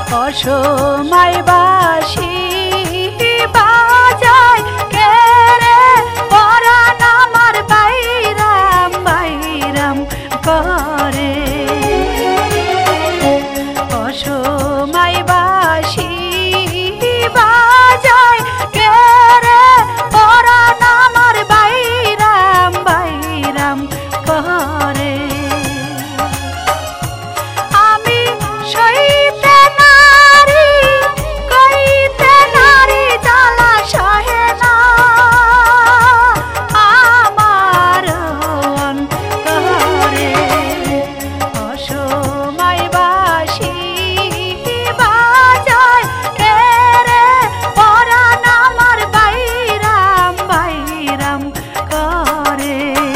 অসময় বাঁশি বাজায় কে রে পরাণ আমার বাইরাম বাইরাম করে। অসময় বাঁশি বাজায় কে রে পরাণ আমার বাইরাম বাইরাম করে। আমি সইতে নারী কইতে নারী জ্বালা সহে না আমার অন্তরে। অসময় বাঁশি বাজায় কে রে পরাণ আমার বাইরাম বাইরাম করে।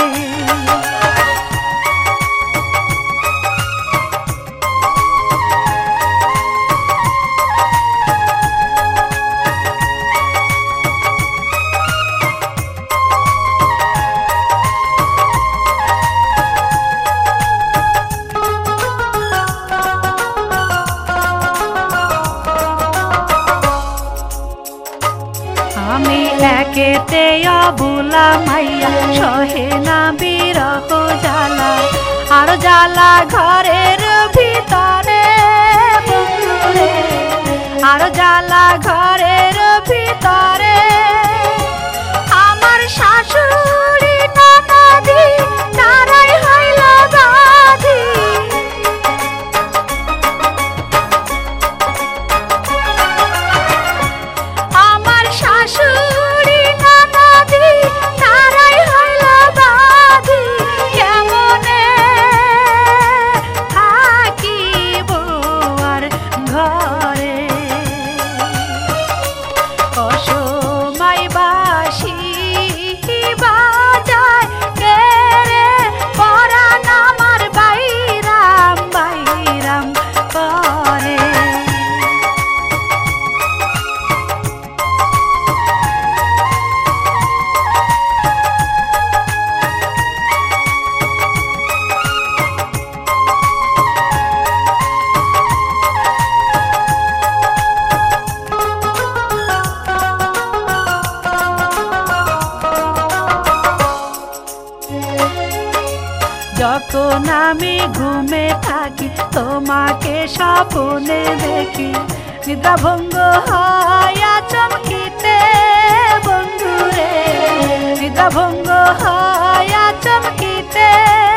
আমি একেতে অবুলা মাইয়া সহে না বিরহ জ্বালা আর জ্বালা ঘরের ভিতরে বন্ধুরে আর জ্বালা ঘরের ভিতরে। আমার শাশুড়ি ননদি তারাই হইল বাঁধি। আমার শাশুড়ি ননদি তারাই হইল বাঁধি। কেমনে থাকিব আর ঘরে। অসময় বাঁশি বাজায় কে রে পরাণ আমার বাইরাম বাইরাম করে। যখন আমি ঘুমে থাকি তোমাকে স্বপ্নে দেখি নিদ্রাভঙ্গ হইয়া চমকিতে বন্ধুরে নিদ্রাভঙ্গ হইয়া চমকিতে।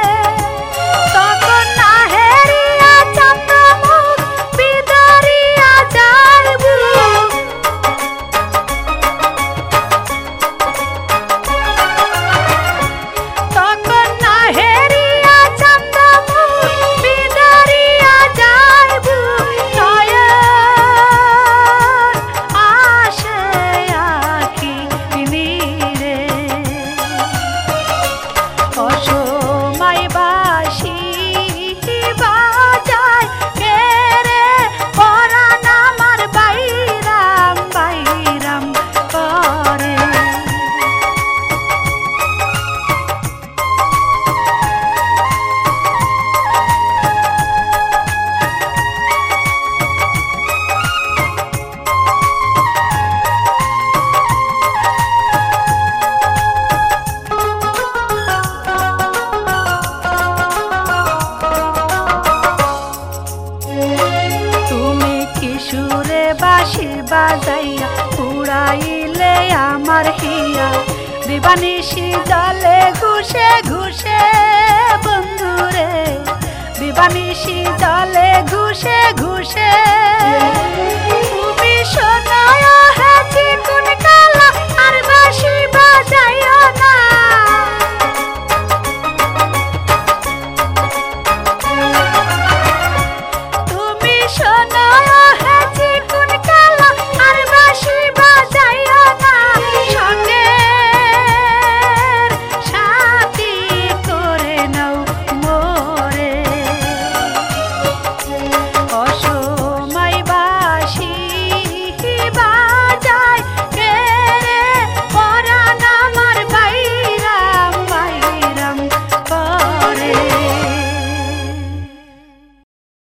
তখন না হেরিয়া চন্দ্রমুখ বিদরিয়া যাইব। তখন না হেরিয়া চন্দ্রমুখ বিদরিয়া যাইব। নয়ন আসে আঁখি নীরে। অসময় বাঁশি বাজায় কে রে পরাণ আমার বাইরাম বাইরাম করে। তুমি কিশোরে বাঁশি বাজাইয়া উড়াইলে আমার হিয়া দিবানিশি জলে ঘুষে ঘুষে বন্ধুরে দিবানিশি জলে ঘুষে ঘুষে।